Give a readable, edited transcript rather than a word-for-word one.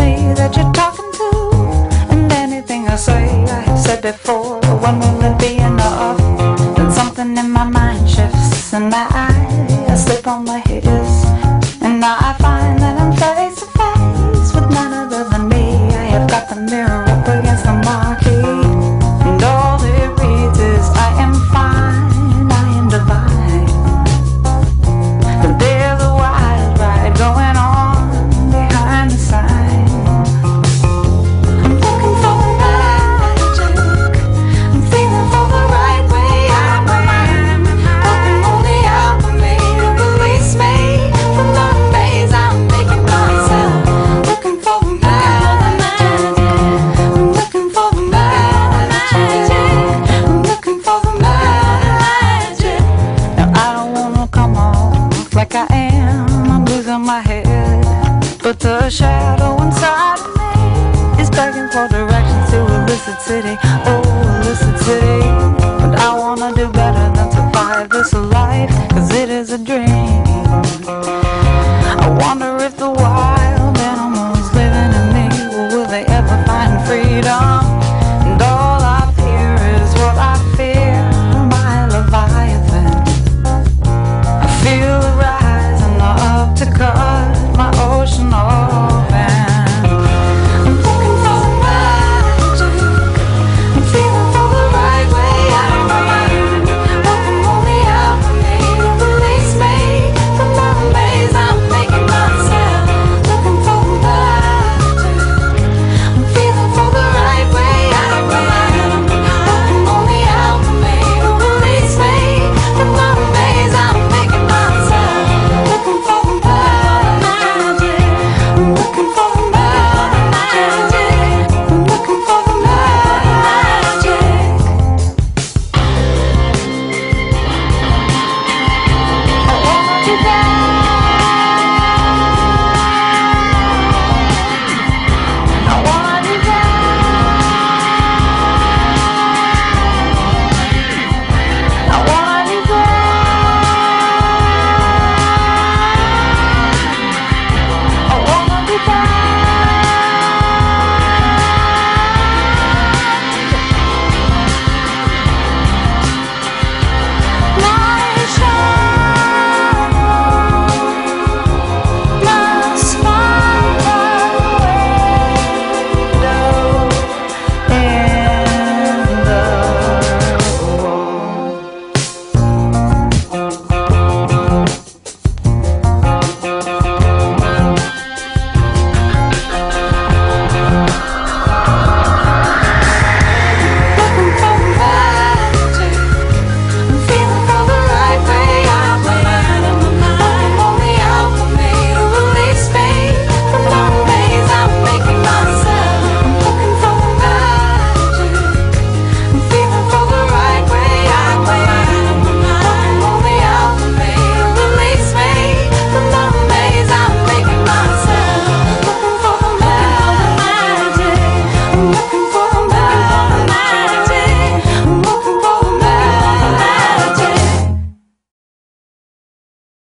me that you're talking to. And anything I say, I have said before. But when will it be enough? Then something in my mind shifts, and I slip on my heels. And now I find that I'm face to face with none other than me. I have got the mirror up against the marquee, and all it reads is I am fine, I am divine. But there's a wild ride going on behind the sign. I'm looking for the magic, I'm feeling for the right way out my mind. Looking only out for me to release me from the maze I'm making myself. Looking for the magic, I'm looking for the magic, I'm looking for the magic. Now I don't wanna come off like I am, I'm losing my head, but the shadow inside of me is begging for directions to illicit city, oh illicit city. But I wanna do better than survive this life, cause it is a dream. I wonder if the wild animals living in me, will they ever find freedom? And all I fear is what I fear, my Leviathan. I feel it rising up to cut my ocean open. I'm looking for the magic, I'm feeling for the right way out of my mind. Looking only out for me to release me from the maze I'm making myself. Looking for the magic, I'm feeling for the right way out of my mind. Looking only out for me to release me from the maze I'm making myself. Looking for the magic, I'm looking for the magic, I'm looking for the magic. I wanna be back. I wanna be back. I wanna be back. I wanna be back. My shadow, my spider window in the wall. Looking for the magic, I'm feeling for the right way out my mind. Looking only out for me to release me from the maze I'm making myself. I'm looking for the magic, I'm feeling for the right way out my mind. Looking only out for me to release me from the maze I'm making myself. Looking for the magic, I'm looking